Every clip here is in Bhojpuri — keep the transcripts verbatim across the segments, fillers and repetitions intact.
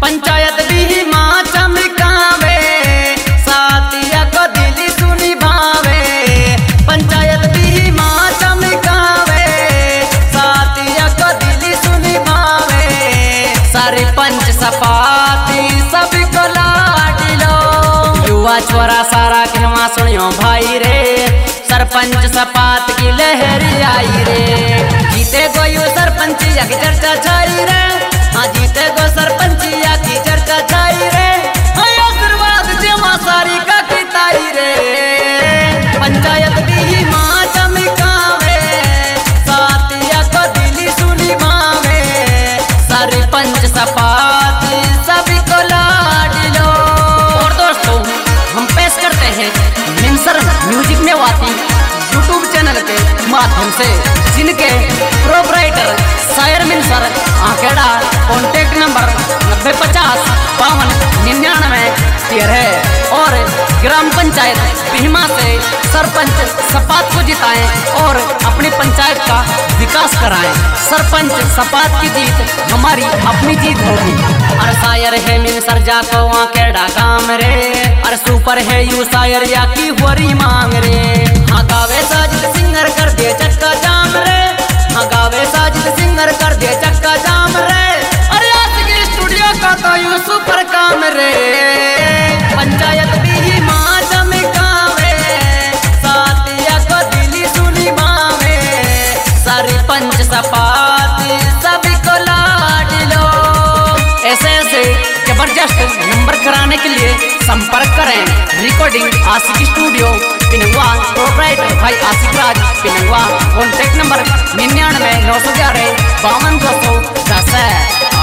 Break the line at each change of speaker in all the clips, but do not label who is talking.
पंचायत भी माँ चमकावे, साथिया को दिल सुनी भावे। पंचायत भी माँ चमकावे, साथिया को दिल सुनी भावे। सरपंच सपाती सबको लाडलो, युवा छोरा सारा कहवा सुनियो भाई रे। सरपंच सपात की लहरी आई रे, जीते गो यू सरपंचिया की चर्चा छाई रे। हाँ जीते गो सरपंचिया की चर्चा छाई रे। हाँ आशीर्वाद जमा सारी का किताई रे। पंचायत भी माँ चमकावे, साथिया को दिल सुनी भावे। सरपंच सपात सबको लाडलो। और दोस्तों हम पेश करते हैं मिनसर म्यूजिक में वाती यूट्यूब चैनल के माध्यम से, जिनके प्रोपराइटर शायर मिनसर आखेड़ा। कॉन्टेक्ट नंबर नब्बे पचास बावन निन्यानवे तेरह। और ग्राम पंचायत भीमा से सरपंच सपात को जिताएं और अपनी पंचायत का विकास कराएं। सरपंच सपात की जीत हमारी अपनी जीत होगी। और शायर है मिनसर जाको आखेड़ा काम रे, और सुपर है यू शायर या की हुरी मांग रे। हाँ गावे साजिद सिंगर कर दे चक्का जाम रे। हाँ गावे साजिद सिंगर कर दे चक्का जाम रे। अरे आज के स्टूडियो का तो यू सुपर काम रे। पंचायत भी माँ चमकावे, साथिया को दिल सुनी भावे। सरपंच सपात सबको लाडलो। ऐसे ऐसे जबरदस्त नंबर कराने के लिए संपर्क करें। रिकॉर्डिंग आशिक स्टूडियो पिनंगवा, प्रोपराइटर भाई आशिक राज पिनंगवा। कॉन्टेक्ट नंबर निन्यानवे नौ सौ ग्यारह बावन दो सौ दस है।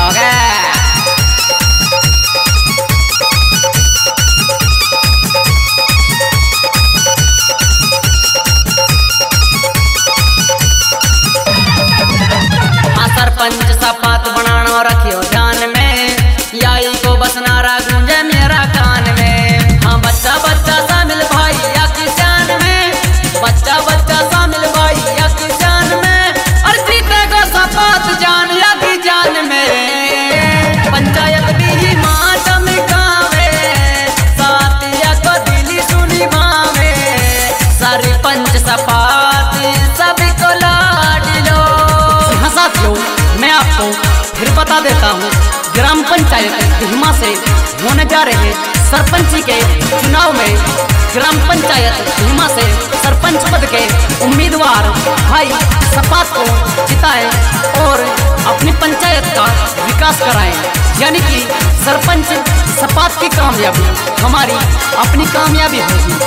सरपंच सपात बनाना रखियो ध्यान में, याई को बस नारा गूंजे मेरा कान में। हाँ बच्चा बच्चा शामिल भाई या किसान में, बच्चा बच्चा शामिल भाई या किसान में। और जीते को सपात जान या की जान में। पंचायत भी माँ चमकावे, साथिया को दिल सुनी भावे। सरपंच सपात सबको लाडलो। हाँ साथियों मैं आपको फिर बता देता हूँ, ग्राम पंचायत भीमा से होने जा रहे सरपंची के चुनाव में ग्राम पंचायत भीमा से सरपंच पद के उम्मीदवार भाई सपात को जिताएं और अपनी पंचायत का विकास कराएं। यानी कि सरपंच सपात की कामयाबी हमारी अपनी कामयाबी होगी।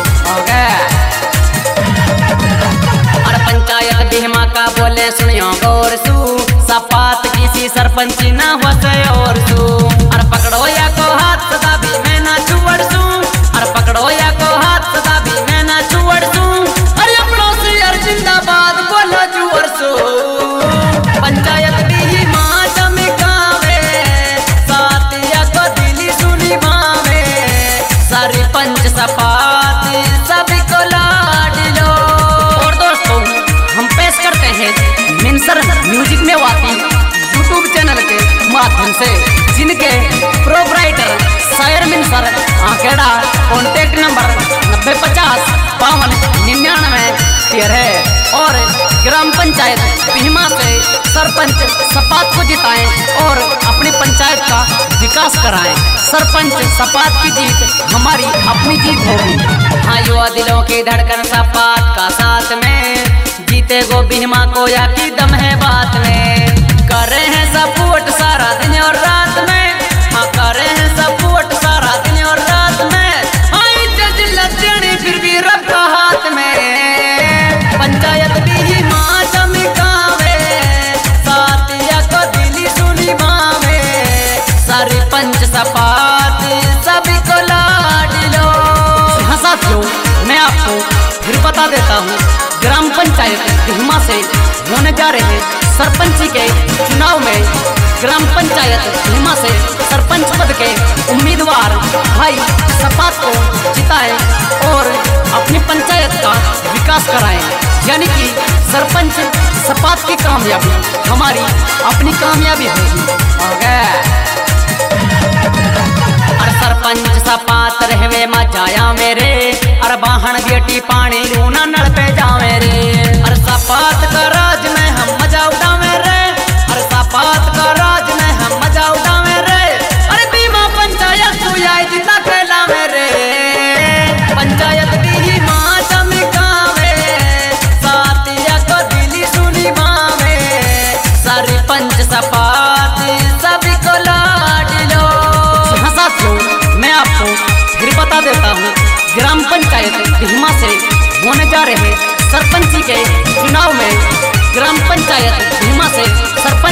और पंचायत भीमा का बोले सुनियो गौर सू, सपात किसी सरपंची ना हो और सू। और पकड़ो या को हाथ सदा भी मैं ना छुअड़ सू। और पकड़ो या को हाथ सदा भी मैं ना छुअड़ सू। अरे अपनों से यार जिंदाबाद बोलो जुअर सू। पंचायत भी माँ चमकावे, साथिया को दिल सुनी भावे। सरपंच सपात सबको लाडलो। और दोस्तों हम पेश करते हैं मिनसर म्यूजिक में वाती यूट्यूब चैनल के माध्यम से, जिनके प्रोपराइटर शायर मिनसर आखेड़ा। कॉन्टेक्ट नंबर नब्बे पचास बावन निन्यानवे तेरह। और ग्राम पंचायत भीमा से सरपंच सपात को जिताएं और अपनी पंचायत का विकास कराएं। सरपंच सपात की जीत हमारी अपनी जीत होगी। हाँ युवा दिलों की धड़कन सपात का साथ में, जीते गो भीमा को या की दम है बात में। कर रहे हैं सपोर्ट सारा दिन और रात में। हाँ कर रहे हैं सपोर्ट सारा दिन और रात में। हाँ लज्जनी फिर भी रब का हाथ में। पंचायत भी माँ चमकावे, साथिया को दिल सुनी भावे। सरपंच सपात सबको लाडलो। हाँ साथियों मैं आपको फिर बता देता हूँ, ग्राम पंचायत भीमा से होने जा रहे सरपंची के चुनाव में ग्राम पंचायत भीमा से सरपंच पद के उम्मीदवार भाई सपात को जिताएं और अपनी पंचायत का विकास कराएं। यानी कि सरपंच सपात की कामयाबी हमारी अपनी कामयाबी होगी। छाया मेरे अरे बाहन बेटी पानी लूना नल पे जावे रे अरे सपात का राज में हम मजा उड़ावे रे अरे सपात का राज में हम मजा उड़ावे रे अरे बीमा पंचायत तू आई जितना खेला मेरे पंचायत दी माँ चमकावे सातिया को दिली सुनी मावे सारी पंच सपात सभी को लाड लो। हाँ साथियों, मैं आपको फिर बता देता हूँ ग्राम पंचायत भीमा से होने जा रहे सरपंची के चुनाव में ग्राम पंचायत भीमा से सरपंच